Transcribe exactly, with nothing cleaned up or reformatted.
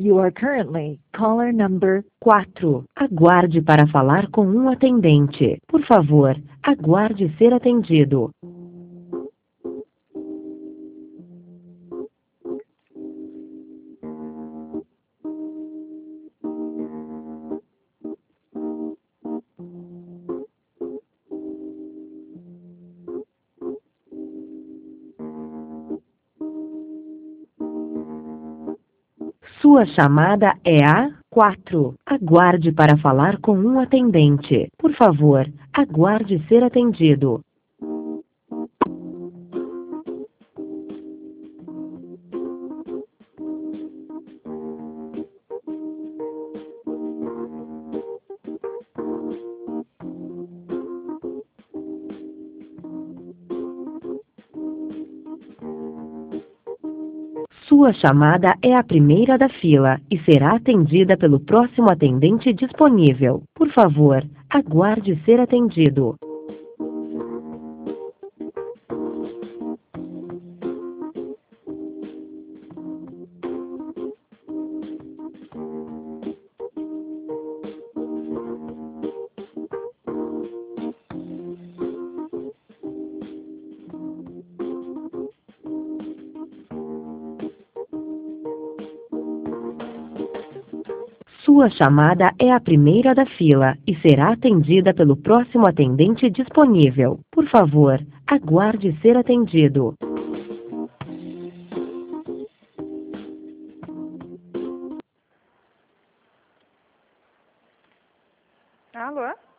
You are currently caller number quatro. Aguarde para falar com um atendente. Por favor, aguarde ser atendido. Sua chamada é a quatro. Aguarde para falar com um atendente. Por favor, aguarde ser atendido. Sua chamada é a primeira da fila e será atendida pelo próximo atendente disponível. Por favor, aguarde ser atendido. Sua chamada é a primeira da fila e será atendida pelo próximo atendente disponível. Por favor, aguarde ser atendido. Alô?